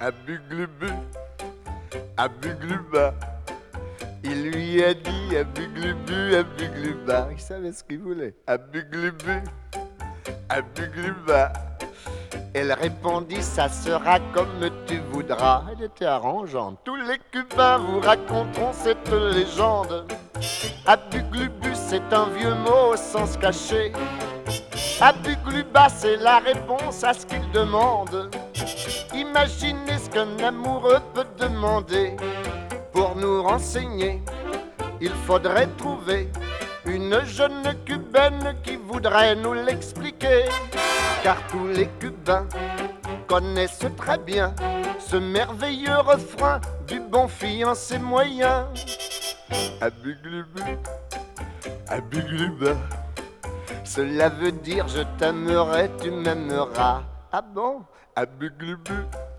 Abuglubu, Abugluba. Il lui a dit Abuglubu, Abugluba. Il savait ce qu'il voulait. Abuglubu, Abugluba. Elle répondit, ça sera comme tu voudras. Elle était arrangeante. Tous les Cubains vous raconteront cette légende. Abuglubu, c'est un vieux mot au sens caché. Abugluba, c'est la réponse à ce qu'il demande. Imaginez ce qu'un amoureux peut demander. Pour nous renseigner, il faudrait trouver une jeune Cubaine qui voudrait nous l'expliquer. Car tous les Cubains connaissent très bien ce merveilleux refrain du bon fiancé moyen. Abuglubu, Abugluba. Cela veut dire je t'aimerai, tu m'aimeras. Ah bon? Abuglubu,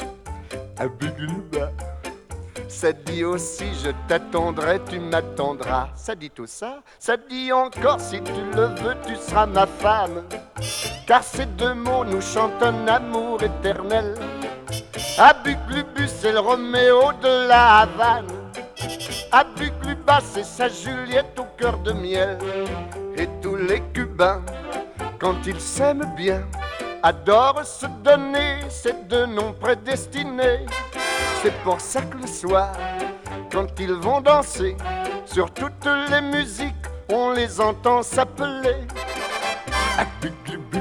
Abugluba. Ça dit aussi je t'attendrai, tu m'attendras. Ça dit tout ça. Ça dit encore si tu le veux, tu seras ma femme. Car ces deux mots nous chantent un amour éternel. Abuglubu, c'est le Roméo de la Havane. Abugluba, c'est sa Juliette au cœur de miel. Et tous les Cubains, quand ils s'aiment bien, adorent se donner ces deux noms prédestinés. C'est pour ça que le soir, quand ils vont danser, sur toutes les musiques, on les entend s'appeler Abuglubu,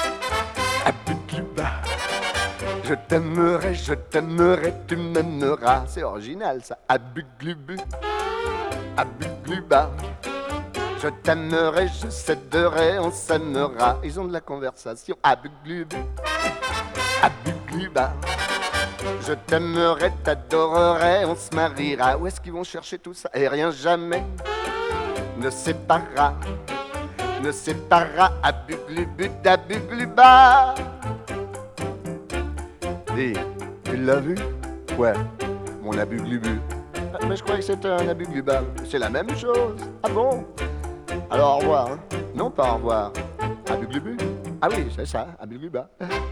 Abugluba. Je t'aimerai, tu m'aimeras. C'est original ça. Abuglubu, Abugluba. Je t'aimerai, je céderai, on s'aimera. Ils ont de la conversation. Abuglubu, Abugluba. Je t'aimerai, t'adorerai, on se mariera. Où est-ce qu'ils vont chercher tout ça? Et rien jamais ne séparera Abuglubu d'Abugluba. Dis, tu l'as vu? Ouais, mon Abuglubu. Mais je croyais que c'était un Abugluba. C'est la même chose. Ah bon? Alors au revoir, hein? Non, pas au revoir. Abuglubu? Ah oui, c'est ça, Abugluba.